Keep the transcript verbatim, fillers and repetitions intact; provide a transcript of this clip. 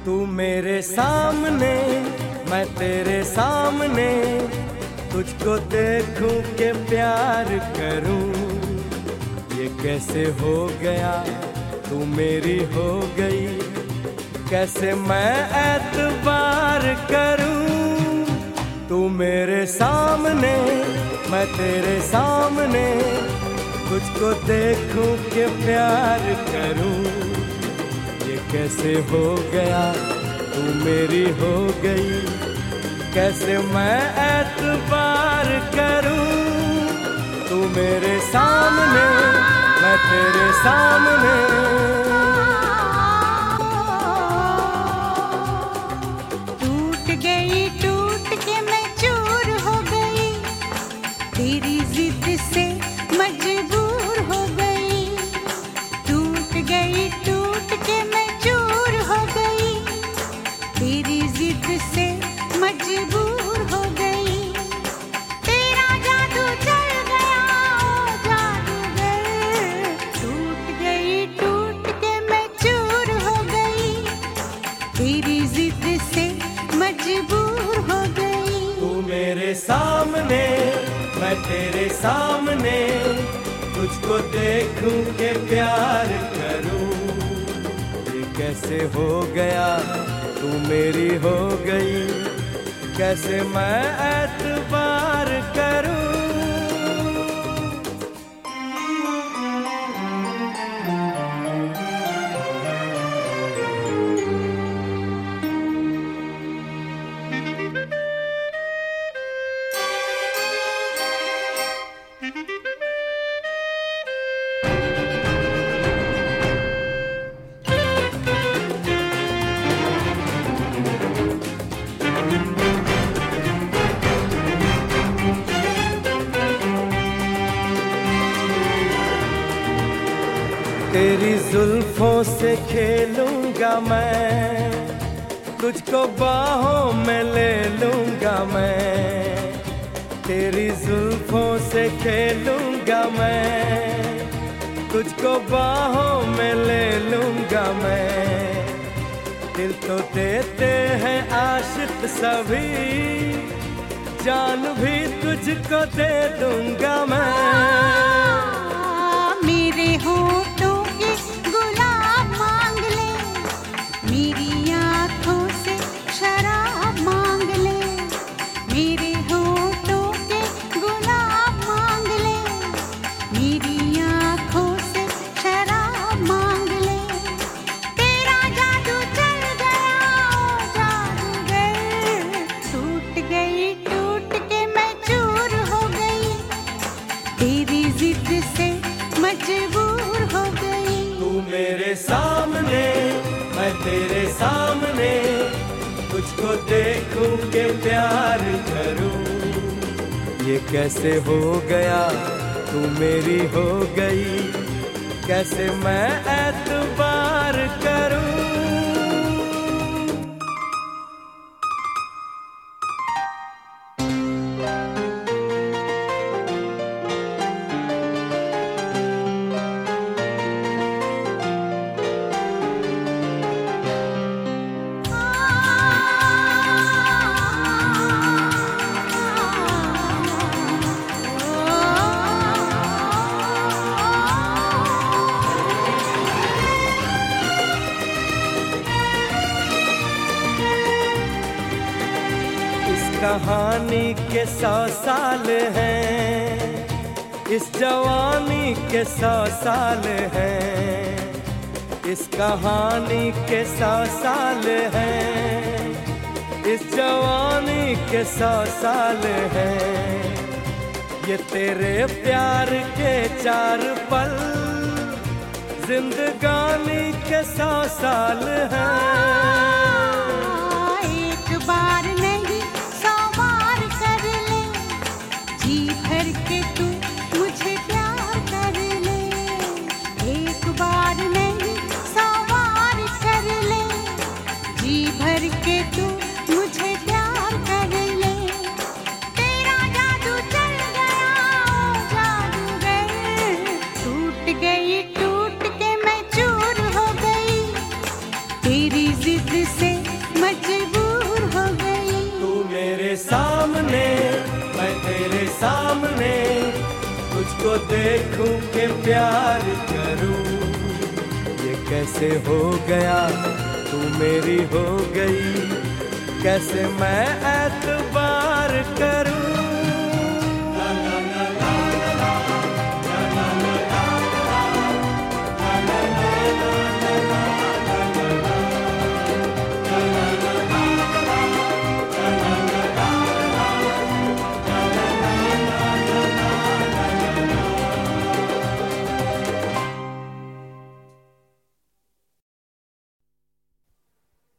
तू मेरे सामने मैं तेरे सामने, तुझको देखूं के प्यार करूं। ये कैसे हो गया तू मेरी हो गई, कैसे मैं एतबार करूं। तू मेरे सामने मैं तेरे सामने, तुझको देखूं के प्यार करूं। ये कैसे हो गया तू मेरी हो गई, कैसे मैं एतबार करूं। तू मेरे सामने मैं तेरे सामने, टूट गई टूट के मैं चूर हो गई, तेरी जिद से मजबूर हो गई। टूट गई टूट के मैं चूर हो गई, तेरी जिद से मजबूर हो गई। तेरा जादू चल गया ओ जादूगर, टूट गई टूट के मैं चूर हो गई, तेरी जिद से मजबूर हो गई। तू मेरे सामने मैं तेरे सामने, तुझको देखूं के प्यार करूं। ये कैसे हो गया तू मेरी हो गई, कैसे मैं एतबार करूं। तेरी जुल्फों से खेलूंगा मैं, तुझको बाहों में ले लूंगा मैं। तेरी जुल्फों से खेलूंगा मैं, तुझको बाहों में ले लूंगा मैं। दिल तो देते हैं आशिक सभी, जान भी तुझको दे दूंगा मैं। मेरे होठों के गुलाब मांग ले, मेरी आँखों से शराब मांग ले। मेरे होठों के गुलाब मांग ले, मेरी आँखों से शराब मांग ले। तेरा जादू चल गया ओ जादूगर, टूट गई टूट के मैं चूर हो गई, तेरी जिद से मजबूर हो गई। तू मेरे सामने मैं तेरे सामने, तुझको देखूं के प्यार करूं। ये कैसे हो गया तू मेरी हो गई, कैसे मैं एतबार करूं। कहानी के सौ साल हैं, इस जवानी के सौ साल हैं। इस कहानी के सौ साल हैं, इस जवानी के सौ साल हैं। ये तेरे प्यार के चार पल, जिंदगानी के सौ साल हैं। एक बार नहीं सौ बार कर ले, जी भर के तू मुझे प्यार कर ले। एक बार नहीं सौ बार कर ले, जी भर के तू मुझे प्यार कर ले। तेरा जादू चल गया ओ जादूगर, टूट गई टूट के मैं चूर हो गई, तेरी जिद से सामने तुझको देखूं के प्यार करूं। ये कैसे हो गया तू मेरी हो गई, कैसे मैं एतबार करूं।